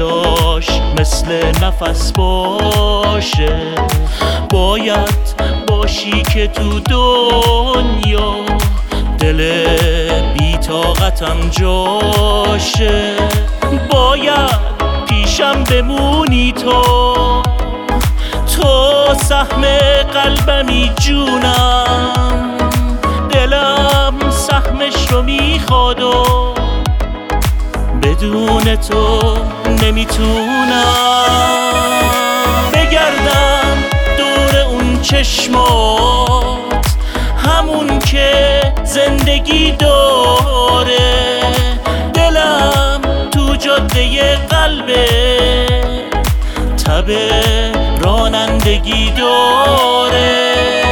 صداش مثل نفس باشه. باید باشی که تو دنیا دل بی طاقتم جاشه. باید پیشم بمونی تو سهم قلبمی جونم. دلم سهمش رو میخواد و بدون تو نمیتونم. بگردم دور اون چشمات، همون که زندگی داره. دلم تو جاده قلبه تب رانندگی داره.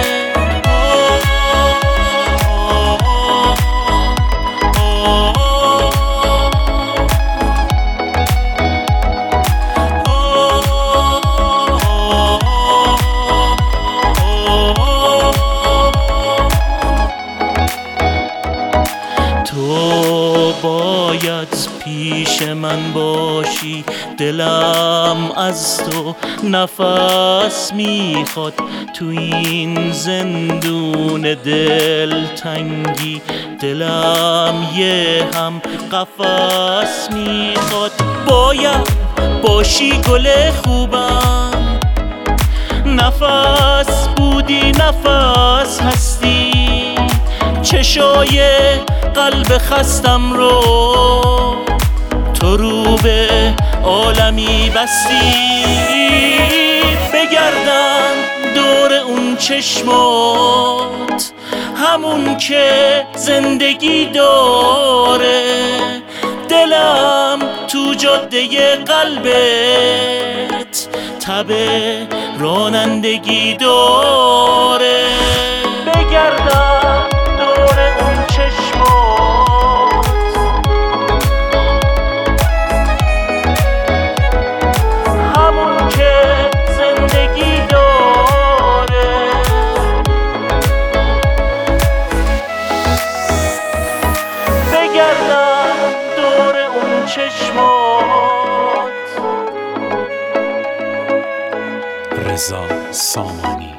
تو باید پیش من باشی، دلم از تو نفس میخواد. تو این زندون دلتنگی دلم یه هم قفس میخواد. باید باشی گل خوبم، نفس بودی نفس هستی. چشای قلب خستم رو تو رو به عالمی بستی. بگردم دور اون چشمات، همون که زندگی داره. دلم تو جاده قلبت تب رانندگی داره. بگردم دور اون چشمات، همون که زندگی داره. بگردم دور اون چشمات. رضا سامانی.